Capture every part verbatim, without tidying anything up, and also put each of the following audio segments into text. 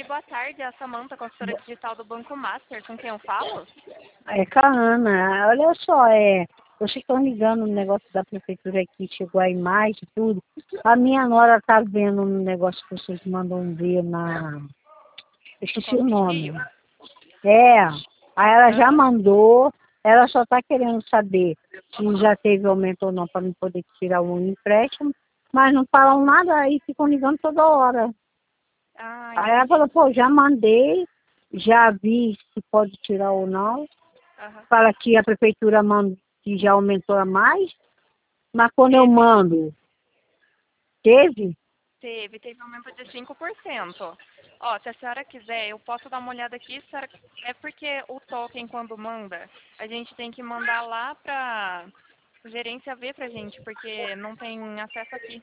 boa tarde. É a Samanta, consultora digital do Banco Master. Com quem eu falo? É com a Ana. Olha só, é, vocês estão ligando no negócio da prefeitura aqui, chegou a imagem e tudo. A minha nora tá vendo um negócio que vocês mandam ver na... Eu esqueci o nome. É, aí ela já mandou, ela só tá querendo saber se já teve aumento ou não para não poder tirar o empréstimo, mas não falam nada aí, ficam ligando toda hora. Ah, Aí ela falou, pô, já mandei, já vi se pode tirar ou não. Uhum. Fala que a prefeitura manda, que já aumentou a mais, mas quando Teve. eu mando, teve? Teve, teve aumento de cinco por cento. Ó, se a senhora quiser, eu posso dar uma olhada aqui. Senhora... É porque o token, quando manda, a gente tem que mandar lá pra gerência ver pra gente, porque não tem acesso aqui.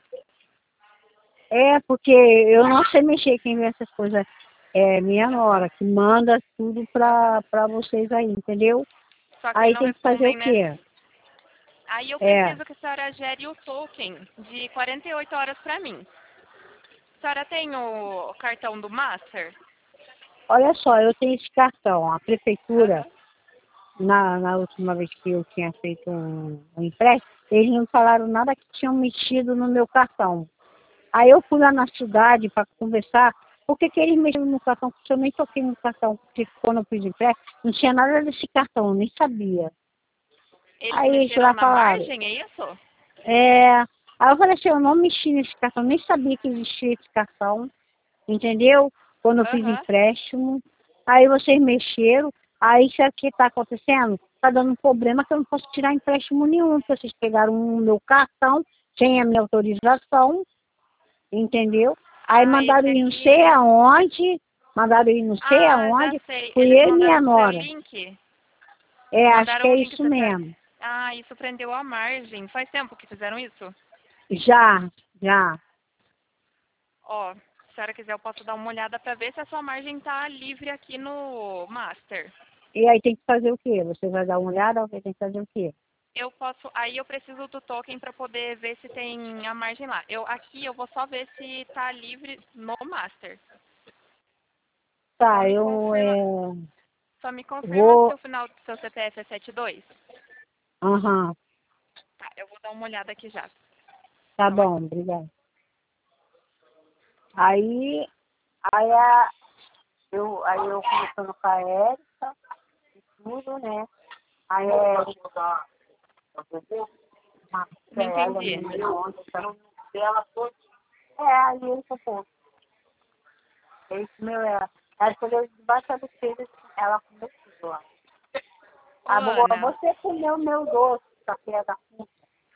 É, porque eu não sei mexer, quem vê essas coisas é minha nora, que manda tudo pra, pra vocês aí, entendeu? Só que Aí não tem que fazer respondem, o né? quê? Aí eu É, preciso que a senhora gere o token de quarenta e oito horas pra mim. A senhora tem o cartão do Master? olha só, eu tenho esse cartão, a prefeitura, Aham. na, na última vez que eu tinha feito um, um empréstimo, eles não falaram nada que tinham mexido no meu cartão. Aí eu fui lá na cidade para conversar, por que que eles mexeram no cartão? Porque eu nem toquei no cartão, porque quando eu fiz empréstimo, não tinha nada desse cartão, eu nem sabia. Eles Aí eles mexeram lá na falaram, margem, é isso? é... Aí eu falei assim, eu não mexi nesse cartão, nem sabia que existia esse cartão, entendeu? Quando eu fiz Aham. empréstimo. Aí vocês mexeram, aí isso aqui está acontecendo, está dando um problema que eu não posso tirar empréstimo nenhum, porque vocês pegaram o meu cartão sem a minha autorização, entendeu? Aí Ah, esse mandaram ir não sei aqui... aonde, mandaram ir não sei Ah, já aonde, sei. fui Eles eu e minha mandaram pro seu nora. link? É, acho que Mandaram é o link isso pra senhora. mesmo. Ah, isso prendeu a margem. Faz tempo que fizeram isso? Já, já. Ó, se a senhora quiser, eu posso dar uma olhada pra ver se a sua margem tá livre aqui no Master. E aí tem que fazer o quê? Você vai dar uma olhada ou tem que fazer o quê? Eu posso, aí eu preciso do token para poder ver se tem a margem lá. Eu aqui eu vou só ver se tá livre no Master. Só Tá, me eu confirma, é, só me confirma se vou. o final do seu C P F é setenta e dois. Aham, Tá, eu vou dar uma olhada aqui já. tá Só um- bom, obrigada. Aí, aí, a, eu, aí eu conversando com a Érica, tudo, né? Aí a Érica, Não ela entendi. me ontem, ela foi. É, aí ele falou, esse meu é. Ela escolheu debaixo do filho, ela comeu tudo lá. Ô, Agora, Ana. você comeu meu doce, café da puta.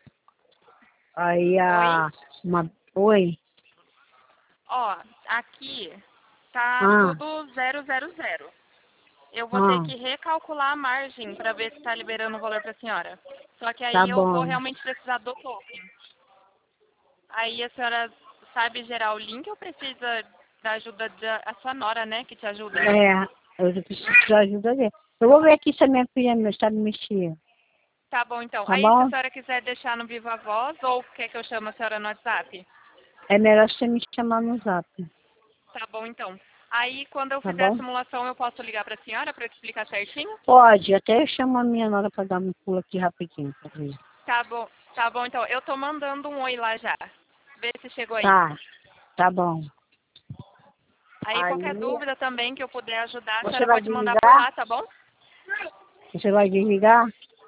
Aí Oi? a. Uma, oi? Ó, aqui tá Ah, tudo zero zero zero. Eu vou ter ah, que recalcular a margem para ver se tá liberando o valor para a senhora. Só que tá aí eu vou bom. realmente precisar do token. Aí a senhora sabe gerar o link ou precisa da ajuda da a sua nora, né, que te ajuda? É, eu preciso de ajuda dele. Eu vou ver aqui se a minha filha me sabe mexer. Tá bom, então. Tá Aí se a bom? senhora quiser deixar no Viva Voz ou quer que eu chame a senhora no WhatsApp? É melhor você me chamar no zap. Tá bom, então. Aí quando eu Tá fizer a bom? simulação eu posso ligar para a senhora para explicar certinho? Pode, até eu chamo a minha nora pra dar um pulo aqui rapidinho. Pra ver. Tá bom, tá bom, então. Eu tô mandando um oi lá já. Vê se chegou aí. Tá, tá bom. Aí qualquer Aí, dúvida também que eu puder ajudar, a você senhora vai pode mandar por desligar? lá, tá bom? Você vai desligar?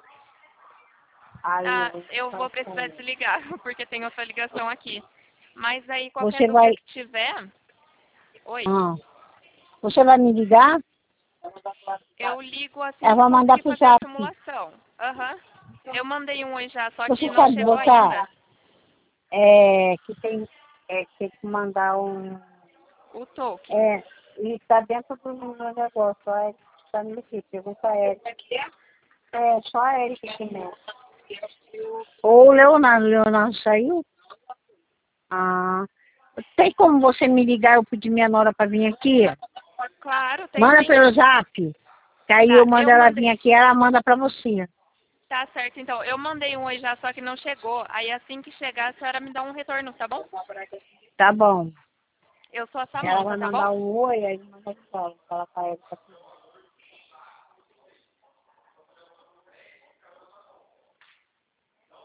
Aí eu Ah, vou eu ficar vou precisar falando. desligar, porque tem outra ligação aqui. Mas aí qualquer Você dúvida vai. que tiver, oi, Ah, você vai me ligar? eu ligo assim Eu que eu vou mandar conseguir pro fazer a zap. simulação. Aham. Eu mandei um oi já, só que Você não sabe chegou botar? ainda. É, que tem, é, que tem que mandar um. O token. É, e tá dentro do meu negócio. A Erika tá me aqui, pergunta a Erika. É, só a Erika que mexe. Ou o Leonardo. O Leonardo saiu? Ah. Tem como você me ligar, eu pedir minha nora pra vir aqui? Claro, tem Manda sim. pelo zap. Que aí eu Tá, mando eu ela mandei. vir aqui, ela manda pra você. Tá certo, então. Eu mandei um oi já, só que não chegou. Aí assim que chegar, a senhora me dá um retorno, tá bom? Tá bom. Eu sou a Ela vai Samanta, tá mandar bom? um oi, aí manda fala, fala pra ela.